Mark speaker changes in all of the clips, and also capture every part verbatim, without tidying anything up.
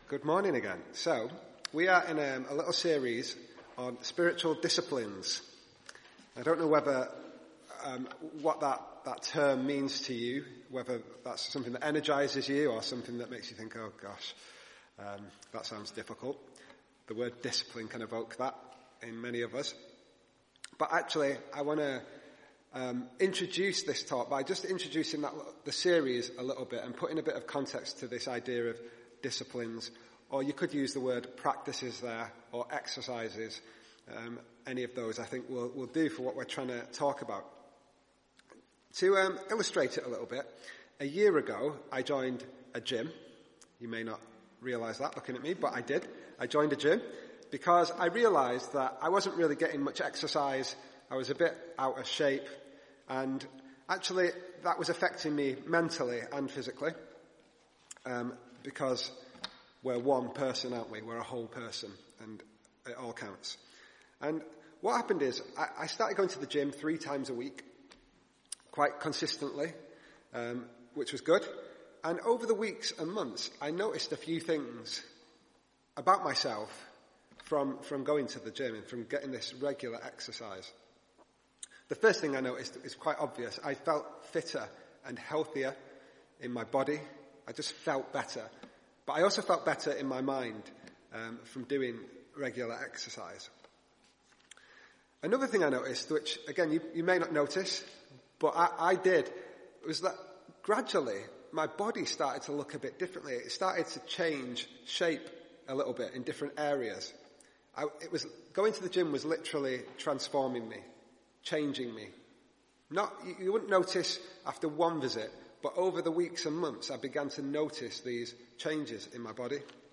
Speaker 1: Good morning again. So, we are in a, a little series on spiritual disciplines. I don't know whether um, what that, that term means to you, whether that's something that energizes you or something that makes you think, oh gosh, um, that sounds difficult. The word discipline can evoke that in many of us. But actually, I want to um, introduce this talk by just introducing that, the series a little bit and putting a bit of context to this idea of disciplines, or you could use the word practices there, or exercises. Um, any of those I think will will do for what we're trying to talk about. To um, illustrate it a little bit, a year ago I joined a gym. You may not realise that looking at me, but I did. I joined a gym because I realised that I wasn't really getting much exercise. I was a bit out of shape, and actually that was affecting me mentally and physically. Um, because we're one person, aren't we? We're a whole person, and it all counts. And what happened is, I, I started going to the gym three times a week, quite consistently, um, which was good. And over the weeks and months, I noticed a few things about myself from, from going to the gym and from getting this regular exercise. The first thing I noticed is quite obvious. I felt fitter and healthier in my body. I just felt better. But I also felt better in my mind um, from doing regular exercise. Another thing I noticed, which again you, you may not notice, but I, I did, was that gradually my body started to look a bit differently. It started to change shape a little bit in different areas. I, it was going to the gym was literally transforming me, changing me. Not you, you wouldn't notice after one visit, but over the weeks and months, I began to notice these changes in my body.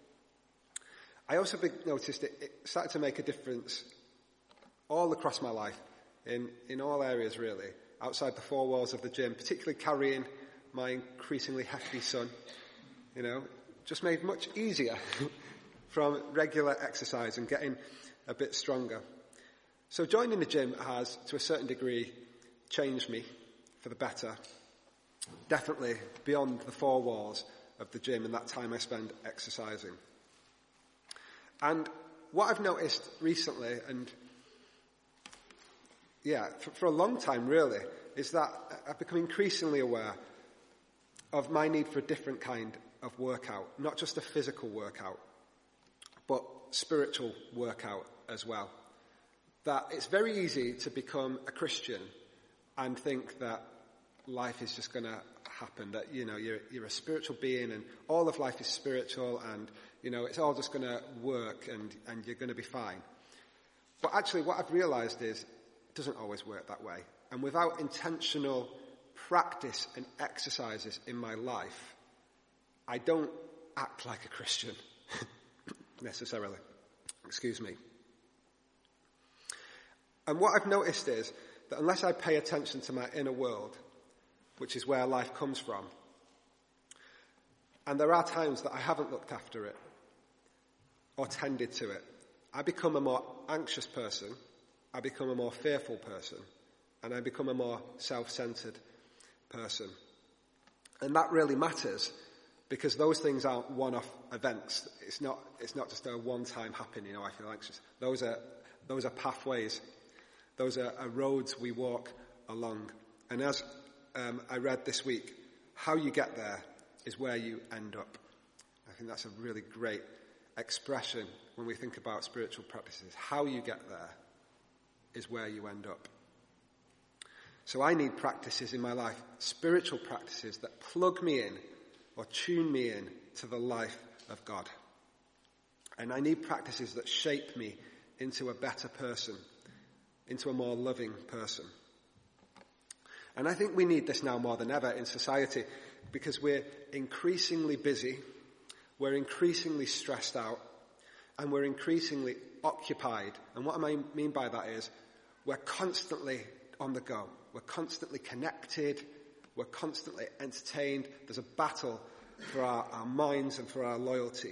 Speaker 1: I also be- noticed it, it started to make a difference all across my life, in, in all areas really, outside the four walls of the gym, particularly carrying my increasingly hefty son. You know, just made much easier from regular exercise and getting a bit stronger. So joining the gym has, to a certain degree, changed me for the better. Definitely beyond the four walls of the gym and that time I spend exercising. And what I've noticed recently, and yeah, for, for a long time really, is that I've become increasingly aware of my need for a different kind of workout. Not just a physical workout, but spiritual workout as well. That it's very easy to become a Christian and think that life is just going to happen, that, you know, you're, you're a spiritual being and all of life is spiritual and, you know, it's all just going to work and, and you're going to be fine. But actually what I've realised is it doesn't always work that way. And without intentional practice and exercises in my life, I don't act like a Christian necessarily. Excuse me. And what I've noticed is that unless I pay attention to my inner world, which is where life comes from, and there are times that I haven't looked after it or tended to it, I become a more anxious person, I become a more fearful person, and I become a more self-centered person. And that really matters because those things aren't one-off events. It's not, it's not just a one-time happening, you know, I feel anxious. Those are, those are pathways. Those are, are roads we walk along. And as um, I read this week, how you get there is where you end up. I think that's a really great expression when we think about spiritual practices. How you get there is where you end up. So I need practices in my life, spiritual practices that plug me in or tune me in to the life of God. And I need practices that shape me into a better person, into a more loving person. And I think we need this now more than ever in society because we're increasingly busy, we're increasingly stressed out, and we're increasingly occupied. And what I mean by that is we're constantly on the go. We're constantly connected. We're constantly entertained. There's a battle for our, our minds and for our loyalty.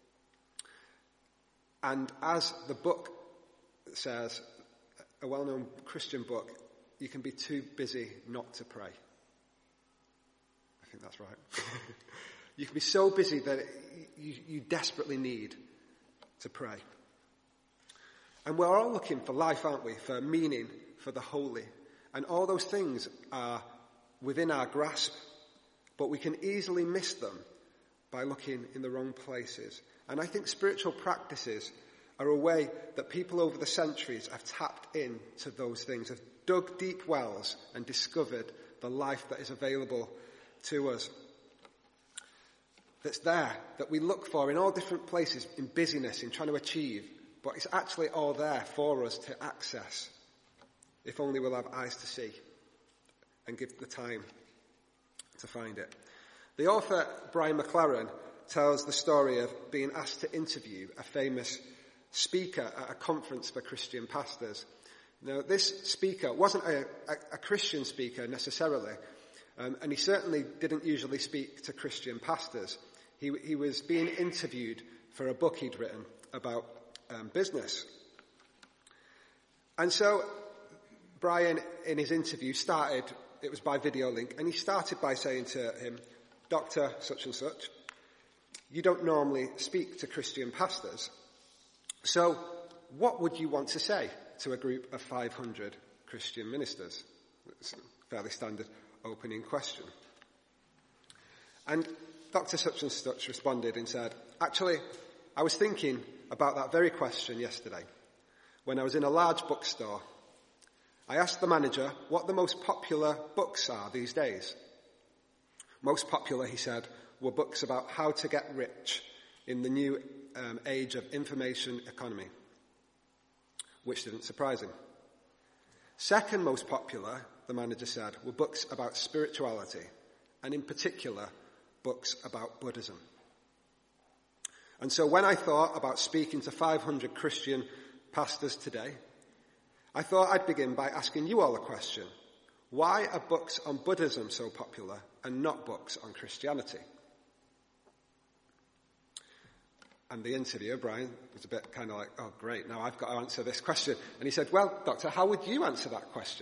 Speaker 1: And as the book says, a well-known Christian book, you can be too busy not to pray. I think that's right. You can be so busy that you, you desperately need to pray. And we're all looking for life, aren't we? For meaning, for the holy. And all those things are within our grasp, but we can easily miss them by looking in the wrong places. And I think spiritual practices are a way that people over the centuries have tapped into those things, have dug deep wells and discovered the life that is available to us. That's there, that we look for in all different places, in busyness, in trying to achieve, but it's actually all there for us to access, if only we'll have eyes to see and give the time to find it. The author, Brian McLaren, tells the story of being asked to interview a famous speaker at a conference for Christian pastors. Now, this speaker wasn't a, a, a Christian speaker necessarily, um, and he certainly didn't usually speak to Christian pastors. He, he was being interviewed for a book he'd written about um, business. And so Brian, in his interview, started, it was by video link, and he started by saying to him, Doctor such and such, you don't normally speak to Christian pastors, so what would you want to say to a group of five hundred Christian ministers? It's a fairly standard opening question. And Doctor such and such responded and said, actually, I was thinking about that very question yesterday when I was in a large bookstore. I asked the manager what the most popular books are these days. Most popular, he said, were books about how to get rich in the new um, age of information economy, which didn't surprise him. Second most popular, the manager said, were books about spirituality, and in particular, books about Buddhism. And so when I thought about speaking to five hundred Christian pastors today, I thought I'd begin by asking you all a question. Why are books on Buddhism so popular and not books on Christianity? And the interviewer, Brian, was a bit kind of like, oh, great, now I've got to answer this question. And he said, well, Doctor, how would you answer that question?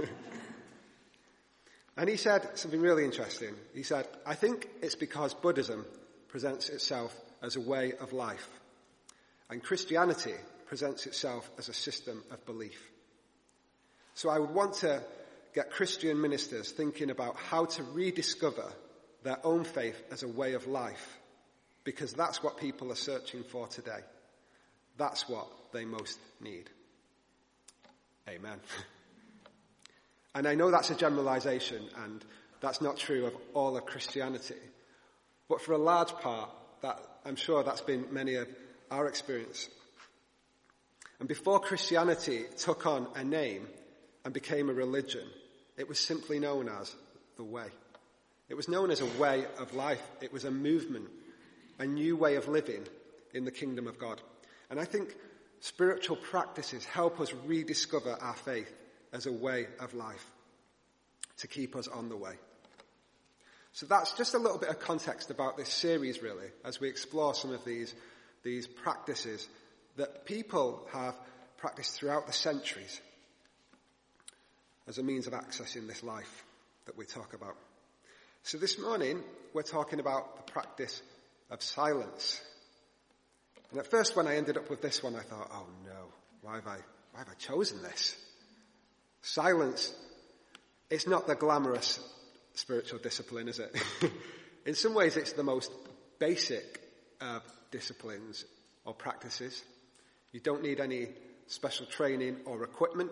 Speaker 1: And he said something really interesting. He said, I think it's because Buddhism presents itself as a way of life, and Christianity presents itself as a system of belief. So I would want to get Christian ministers thinking about how to rediscover their own faith as a way of life, because that's what people are searching for today. That's what they most need. Amen. And I know that's a generalization, and that's not true of all of Christianity. But for a large part, that I'm sure that's been many of our experience. And before Christianity took on a name and became a religion, it was simply known as the way. It was known as a way of life. It was a movement, a new way of living in the kingdom of God. And I think spiritual practices help us rediscover our faith as a way of life, to keep us on the way. So that's just a little bit of context about this series, really, as we explore some of these, these practices that people have practiced throughout the centuries as a means of accessing this life that we talk about. So this morning, we're talking about the practice of silence. And at first, when I ended up with this one, I thought, oh no, why have I, why have I chosen this? Silence, it's not the glamorous spiritual discipline, is it? In some ways, it's the most basic of disciplines or practices. You don't need any special training or equipment.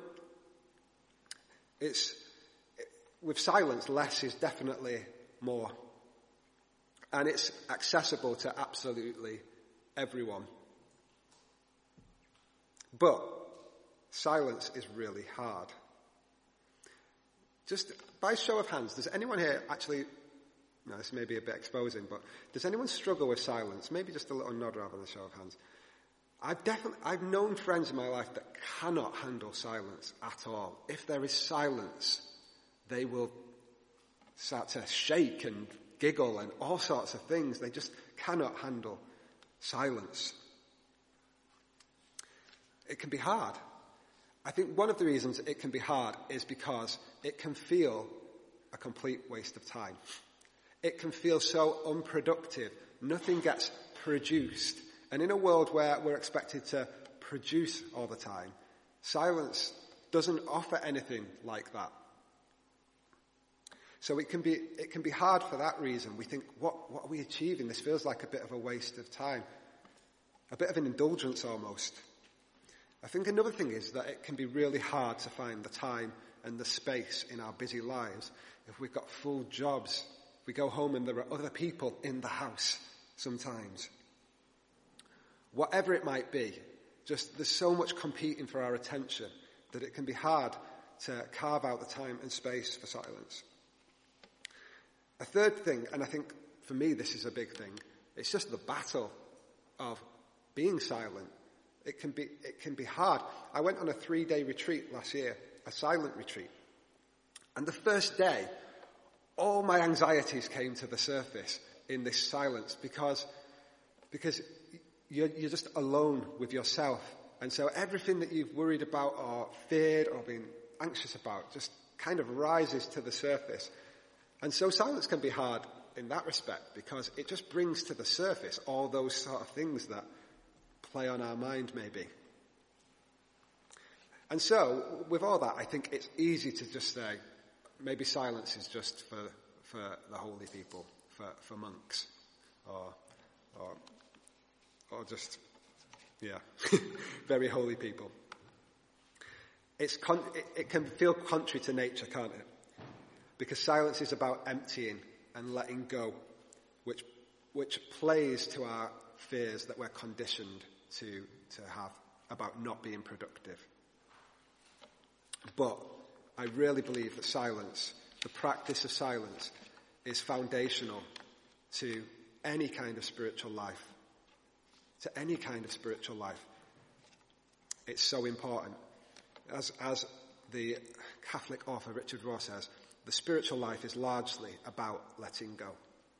Speaker 1: It's, with silence, less is definitely more. And it's accessible to absolutely everyone. But silence is really hard. Just by show of hands, does anyone here actually, no, this may be a bit exposing, but does anyone struggle with silence? Maybe just a little nod rather than a show of hands. I've definitely, I've known friends in my life that cannot handle silence at all. If there is silence, they will start to shake and giggle and all sorts of things. They just cannot handle silence. It can be hard. I think one of the reasons it can be hard is because it can feel a complete waste of time. It can feel so unproductive. Nothing gets produced. And in a world where we're expected to produce all the time, silence doesn't offer anything like that. So it can be it can be hard for that reason. We think, what, what are we achieving? This feels like a bit of a waste of time. A bit of an indulgence almost. I think another thing is that it can be really hard to find the time and the space in our busy lives if we've got full jobs. We go home and there are other people in the house sometimes. Whatever it might be, just there's so much competing for our attention that it can be hard to carve out the time and space for silence. A third thing, and I think for me this is a big thing, it's just the battle of being silent. It can be, it can be hard. I went on a three-day retreat last year, a silent retreat. And the first day, all my anxieties came to the surface in this silence because, because you're, you're just alone with yourself. And so everything that you've worried about or feared or been anxious about just kind of rises to the surface. And so silence can be hard in that respect because it just brings to the surface all those sort of things that play on our mind maybe. And so, with all that, I think it's easy to just say, maybe silence is just for for the holy people, for, for monks, or or or just, yeah, very holy people. It's con- it, it can feel contrary to nature, can't it? Because silence is about emptying and letting go, which which plays to our fears that we're conditioned to to have about not being productive. But I really believe that silence, the practice of silence, is foundational to any kind of spiritual life. To any kind of spiritual life. It's so important. As, as the Catholic author Richard Rohr says, the spiritual life is largely about letting go.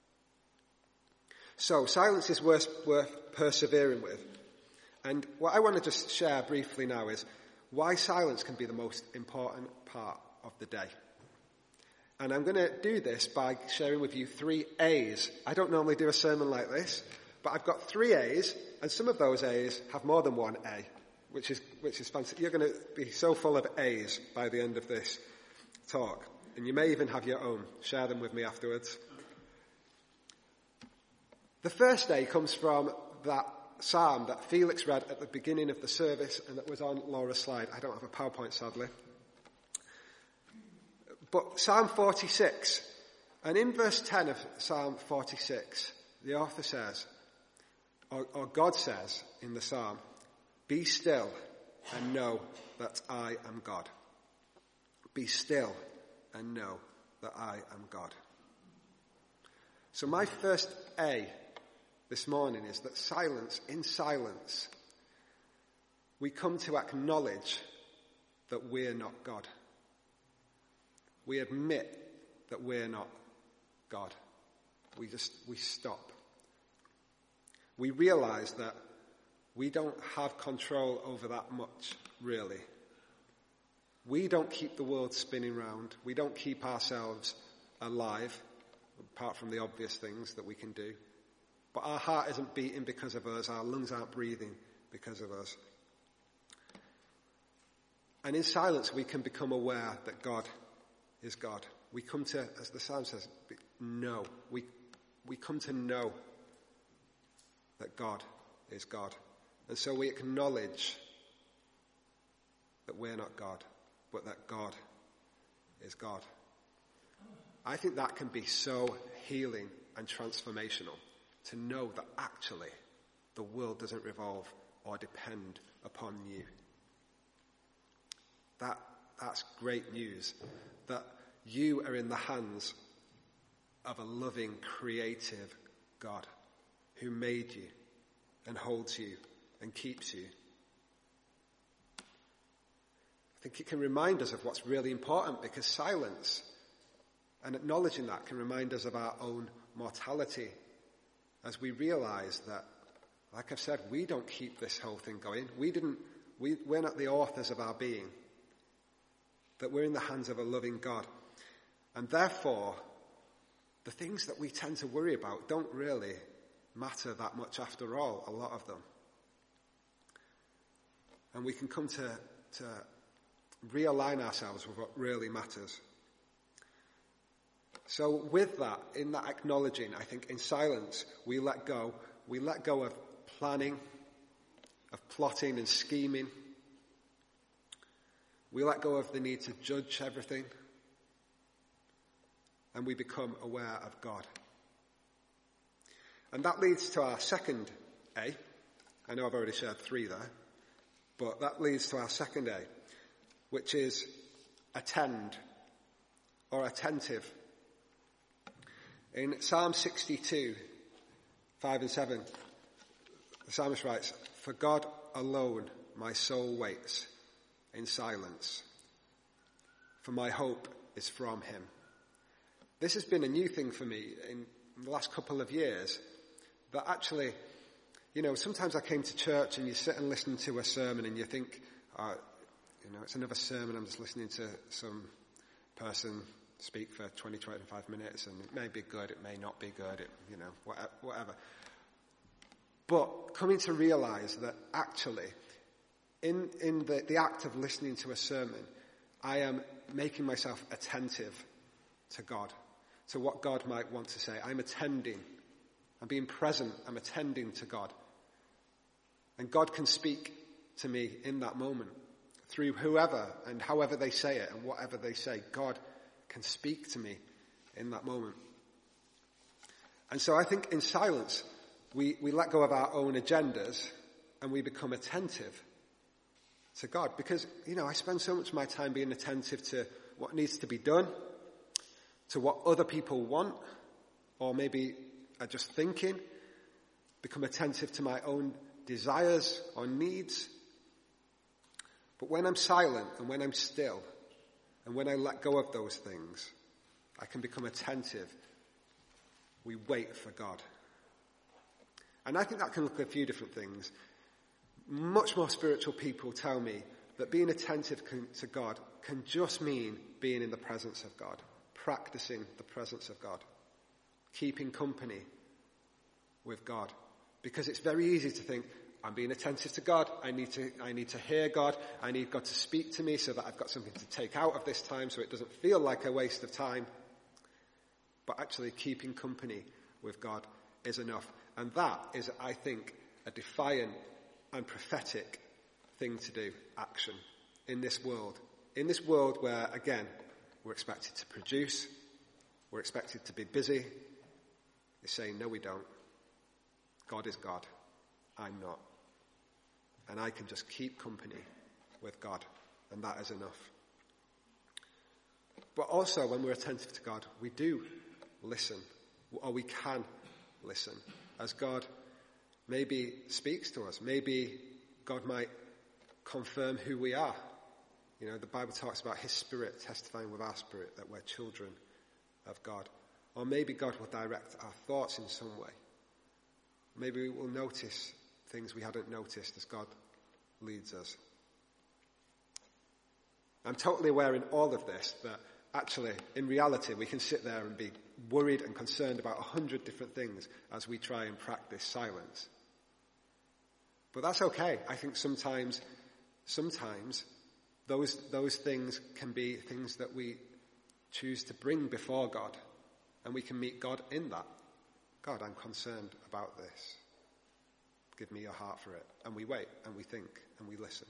Speaker 1: So silence is worth, worth persevering with. And what I want to just share briefly now is why silence can be the most important part of the day. And I'm going to do this by sharing with you three A's. I don't normally do a sermon like this, but I've got three A's, and some of those A's have more than one A, which is which is fantastic. You're going to be so full of A's by the end of this talk, and you may even have your own. Share them with me afterwards. The first A comes from that psalm that Felix read at the beginning of the service and that was on Laura's slide. I don't have a PowerPoint, sadly. But Psalm forty-six, and in verse ten of Psalm forty-six, the author says, or, or God says in the psalm, "Be still and know that I am God." Be still and know that I am God. So my first A this morning is that silence, in silence, we come to acknowledge that we're not God. We admit that we're not God. We just, we stop. We realize that we don't have control over that much, really. We don't keep the world spinning round. We don't keep ourselves alive, apart from the obvious things that we can do. But our heart isn't beating because of us. Our lungs aren't breathing because of us. And in silence, we can become aware that God is God. We come to, as the psalm says, know. We, we come to know that God is God. And so we acknowledge that we're not God, but that God is God. I think that can be so healing and transformational. To know that actually the world doesn't revolve or depend upon you. That, that's great news. That you are in the hands of a loving, creative God who made you and holds you and keeps you. I think it can remind us of what's really important, because silence and acknowledging that can remind us of our own mortality. As we realize that, like I've said, we don't keep this whole thing going. We didn't, we, we're not the authors of our being. That we're in the hands of a loving God. And therefore, the things that we tend to worry about don't really matter that much after all, a lot of them. And we can come to, to realign ourselves with what really matters. So with that, in that acknowledging, I think in silence, we let go. We let go of planning, of plotting and scheming. We let go of the need to judge everything. And we become aware of God. And that leads to our second A. I know I've already shared three there. But that leads to our second A, which is attend or attentive. In Psalm sixty-two, five and seven, the psalmist writes, "For God alone my soul waits in silence, for my hope is from him." This has been a new thing for me in the last couple of years, that actually, you know, sometimes I came to church and you sit and listen to a sermon and you think, uh, you know, it's another sermon, I'm just listening to some person speak for twenty, twenty-five minutes, and it may be good, it may not be good, it, you know, whatever. But coming to realize that actually, in, in the, the act of listening to a sermon, I am making myself attentive to God, to what God might want to say. I'm attending. I'm being present. I'm attending to God. And God can speak to me in that moment through whoever and however they say it and whatever they say. God can speak to me in that moment. And so I think in silence, we, we let go of our own agendas and we become attentive to God. Because, you know, I spend so much of my time being attentive to what needs to be done, to what other people want, or maybe are just thinking, become attentive to my own desires or needs. But when I'm silent and when I'm still, and when I let go of those things, I can become attentive. We wait for God. And I think that can look at a few different things. Much more spiritual people tell me that being attentive can, to God can just mean being in the presence of God, practicing the presence of God, keeping company with God. Because it's very easy to think, I'm being attentive to God. I need to, I need to hear God. I need God to speak to me so that I've got something to take out of this time so it doesn't feel like a waste of time. But actually keeping company with God is enough. And that is, I think, a defiant and prophetic thing to do, action, in this world. In this world where, again, we're expected to produce, we're expected to be busy. It's saying, no, we don't. God is God. I'm not. And I can just keep company with God, and that is enough. But also, when we're attentive to God, we do listen, or we can listen, as God maybe speaks to us. Maybe God might confirm who we are. You know, the Bible talks about his spirit testifying with our spirit that we're children of God. Or maybe God will direct our thoughts in some way. Maybe we will notice things we hadn't noticed as God leads us. I'm totally aware in all of this that actually, in reality, we can sit there and be worried and concerned about a hundred different things as we try and practice silence. But that's okay. I think sometimes, sometimes those, those things can be things that we choose to bring before God, and we can meet God in that. God, I'm concerned about this. Give me your heart for it. And we wait, and we think, and we listen.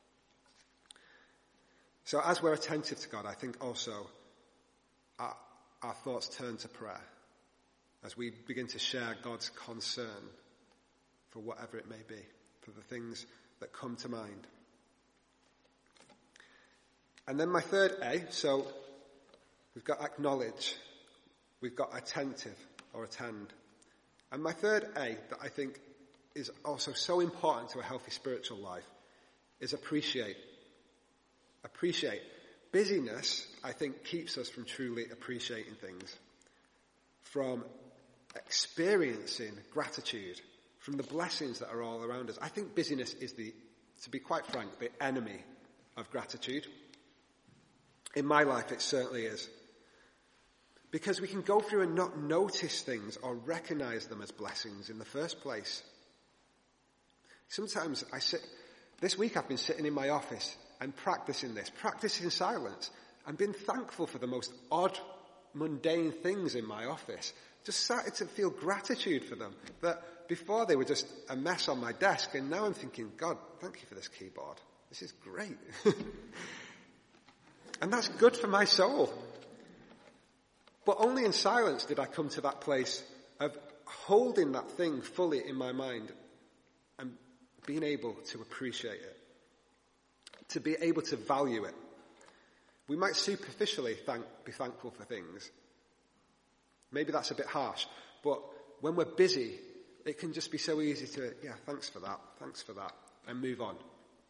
Speaker 1: So as we're attentive to God, I think also our, our thoughts turn to prayer as we begin to share God's concern for whatever it may be, for the things that come to mind. And then my third A, so we've got acknowledge, we've got attentive or attend. And my third A that I think is also so important to a healthy spiritual life is appreciate. Appreciate. Busyness, I think, keeps us from truly appreciating things, from experiencing gratitude, from the blessings that are all around us. I think busyness is the, to be quite frank, the enemy of gratitude. In my life, it certainly is. Because we can go through and not notice things or recognize them as blessings in the first place. Sometimes I sit, this week I've been sitting in my office and practicing this, practicing silence, and been thankful for the most odd, mundane things in my office. Just started to feel gratitude for them. That before they were just a mess on my desk, and now I'm thinking, God, thank you for this keyboard. This is great. And that's good for my soul. But only in silence did I come to that place of holding that thing fully in my mind and being able to appreciate it, to be able to value it. We might superficially thank, be thankful for things. Maybe that's a bit harsh, but when we're busy, it can just be so easy to, yeah, thanks for that, thanks for that, and move on.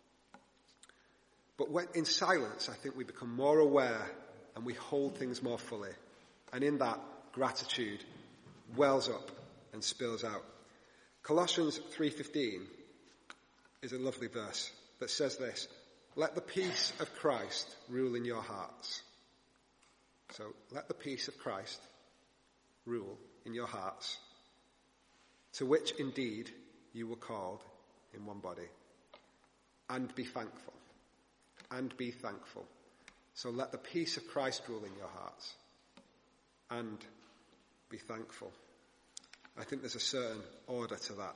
Speaker 1: But when in silence, I think we become more aware and we hold things more fully. And in that, gratitude wells up and spills out. Colossians three fifteen is a lovely verse that says this: let the peace of Christ rule in your hearts. So let the peace of Christ rule in your hearts, to which indeed you were called in one body. And be thankful. And be thankful. So let the peace of Christ rule in your hearts. And be thankful. I think there's a certain order to that.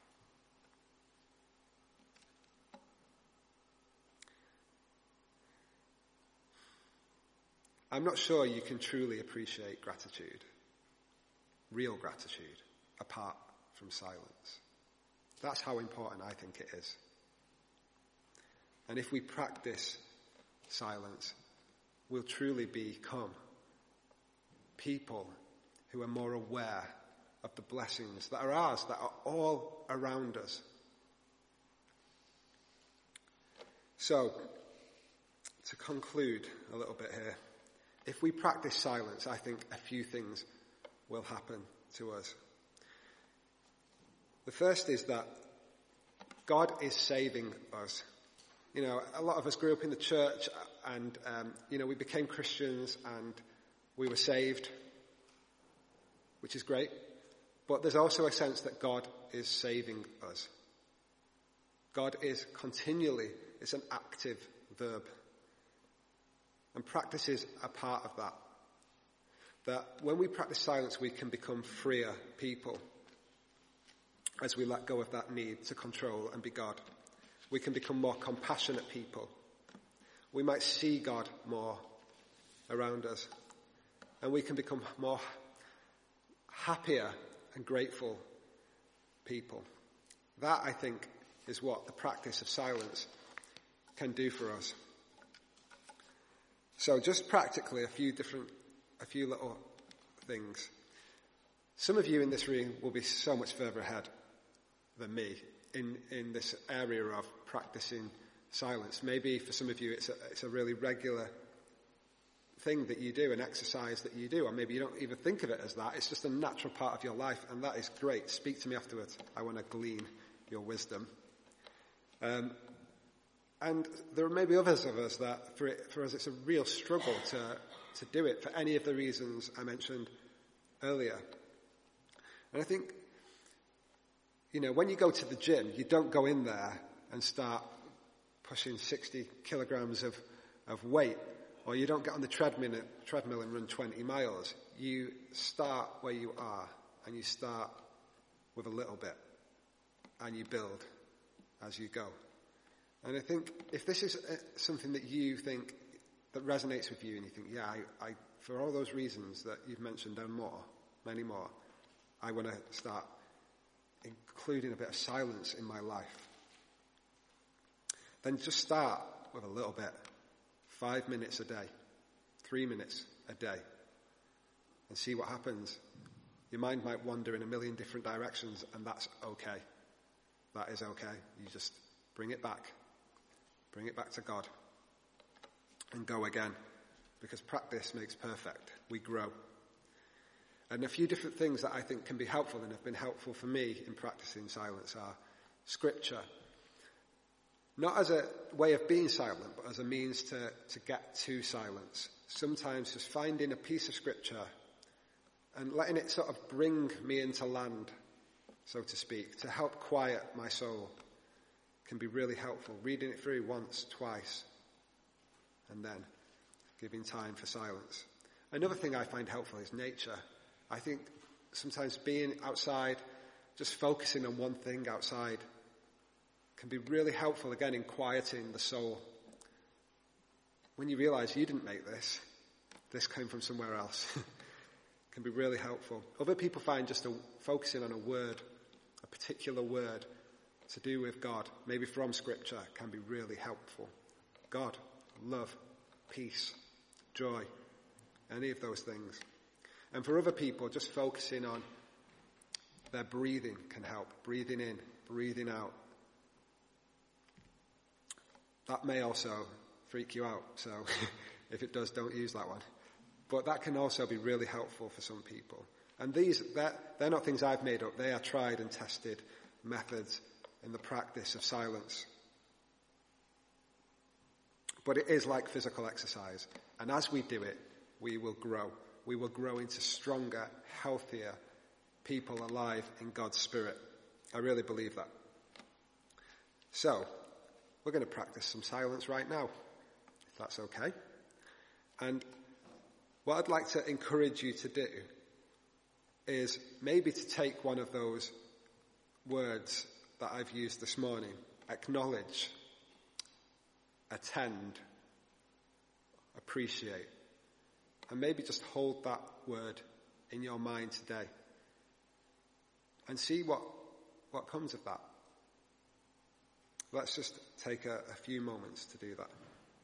Speaker 1: I'm not sure you can truly appreciate gratitude, real gratitude, apart from silence. That's how important I think it is. And if we practice silence, we'll truly become people who are more aware of the blessings that are ours, that are all around us. So, to conclude a little bit here, if we practice silence, I think a few things will happen to us. The first is that God is saving us. You know, a lot of us grew up in the church and, um, you know, we became Christians and we were saved, which is great. But there's also a sense that God is saving us. God is continually, it's an active verb. And practice is a part of that. That when we practice silence, we can become freer people as we let go of that need to control and be God. We can become more compassionate people. We might see God more around us. And we can become more happier and grateful people. That, I think, is what the practice of silence can do for us. So just practically a few different, a few little things. Some of you in this room will be so much further ahead than me in, in this area of practicing silence. Maybe for some of you it's a, it's a really regular thing that you do, an exercise that you do, or maybe you don't even think of it as that. It's just a natural part of your life, and that is great. Speak to me afterwards. I want to glean your wisdom. Um, and there are maybe others of us that for, it, for us it's a real struggle to, to do it for any of the reasons I mentioned earlier. And I think, you know, when you go to the gym, you don't go in there and start pushing sixty kilograms of, of weight, or you don't get on the treadmill, treadmill and run twenty miles. You start where you are, and you start with a little bit, and you build as you go. And I think if this is something that you think that resonates with you, and you think, yeah, I, I for all those reasons that you've mentioned and more, many more, I want to start including a bit of silence in my life. Then just start with a little bit. Five minutes a day. Three minutes a day. And see what happens. Your mind might wander in a million different directions, and that's okay. That is okay. You just bring it back. Bring it back to God. And go again. Because practice makes perfect. We grow. And a few different things that I think can be helpful and have been helpful for me in practicing silence are scripture. Not as a way of being silent, but as a means to, to get to silence. Sometimes just finding a piece of scripture and letting it sort of bring me into land, so to speak, to help quiet my soul can be really helpful. Reading it through once, twice, and then giving time for silence. Another thing I find helpful is nature. I think sometimes being outside, just focusing on one thing outside, can be really helpful again in quieting the soul. When you realize you didn't make this, this came from somewhere else, can be really helpful. Other people find just a, focusing on a word, a particular word to do with God, maybe from Scripture, can be really helpful. God, love, peace, joy, any of those things. And for other people, just focusing on their breathing can help. Breathing in, breathing out. That may also freak you out, so if it does, don't use that one. But that can also be really helpful for some people. And these, they're, they're not things I've made up. They are tried and tested methods in the practice of silence. But it is like physical exercise. And as we do it, we will grow. We will grow into stronger, healthier people alive in God's Spirit. I really believe that. So, we're going to practice some silence right now, if that's okay. And what I'd like to encourage you to do is maybe to take one of those words that I've used this morning, acknowledge, attend, appreciate, and maybe just hold that word in your mind today and see what, what comes of that. Let's just take a, a few moments to do that.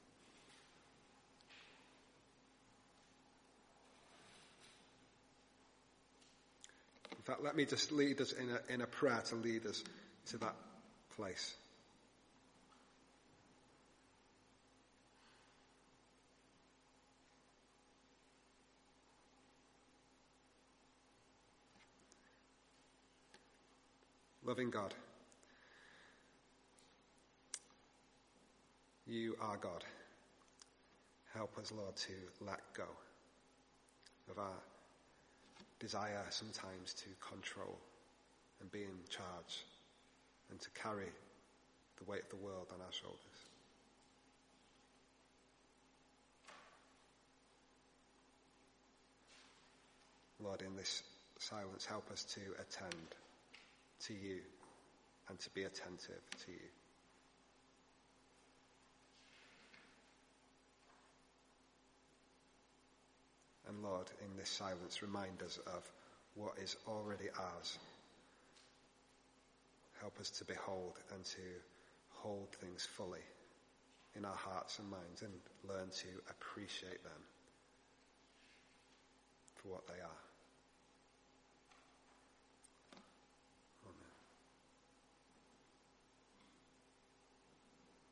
Speaker 1: In fact, let me just lead us in a, in a prayer to lead us to that place. Loving God, you are God. Help us, Lord, to let go of our desire sometimes to control and be in charge and to carry the weight of the world on our shoulders. Lord, in this silence, help us to attend to you and to be attentive to you. And Lord, in this silence, remind us of what is already ours. Help us to behold and to hold things fully in our hearts and minds and learn to appreciate them for what they are.